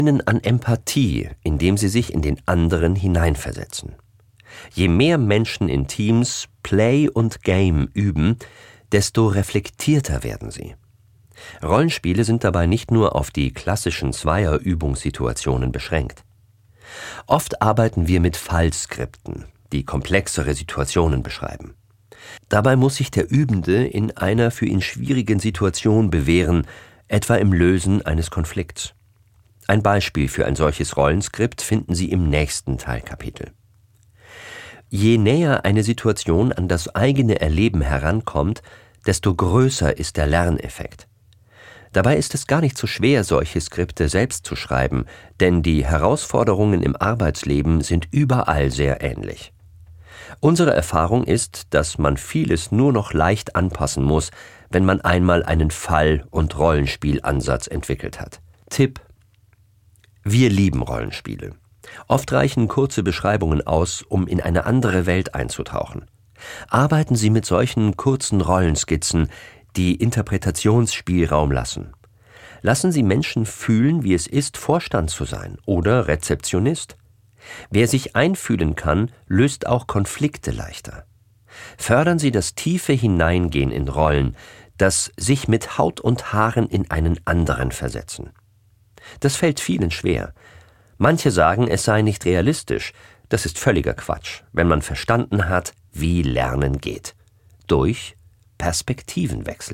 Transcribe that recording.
an Empathie, indem sie sich in den anderen hineinversetzen. Je mehr Menschen in Teams Play und Game üben, desto reflektierter werden sie. Rollenspiele sind dabei nicht nur auf die klassischen Zweierübungssituationen beschränkt. Oft arbeiten wir mit Fallskripten, die komplexere Situationen beschreiben. Dabei muss sich der Übende in einer für ihn schwierigen Situation bewähren, etwa im Lösen eines Konflikts. Ein Beispiel für ein solches Rollenskript finden Sie im nächsten Teilkapitel. Je näher eine Situation an das eigene Erleben herankommt, desto größer ist der Lerneffekt. Dabei ist es gar nicht so schwer, solche Skripte selbst zu schreiben, denn die Herausforderungen im Arbeitsleben sind überall sehr ähnlich. Unsere Erfahrung ist, dass man vieles nur noch leicht anpassen muss, wenn man einmal einen Fall- und Rollenspielansatz entwickelt hat. Tipp: Wir lieben Rollenspiele. Oft reichen kurze Beschreibungen aus, um in eine andere Welt einzutauchen. Arbeiten Sie mit solchen kurzen Rollenskizzen, die Interpretationsspielraum lassen. Lassen Sie Menschen fühlen, wie es ist, Vorstand zu sein oder Rezeptionist. Wer sich einfühlen kann, löst auch Konflikte leichter. Fördern Sie das tiefe Hineingehen in Rollen, das sich mit Haut und Haaren in einen anderen versetzen. Das fällt vielen schwer. Manche sagen, es sei nicht realistisch. Das ist völliger Quatsch, wenn man verstanden hat, wie Lernen geht. Durch Perspektivenwechsel.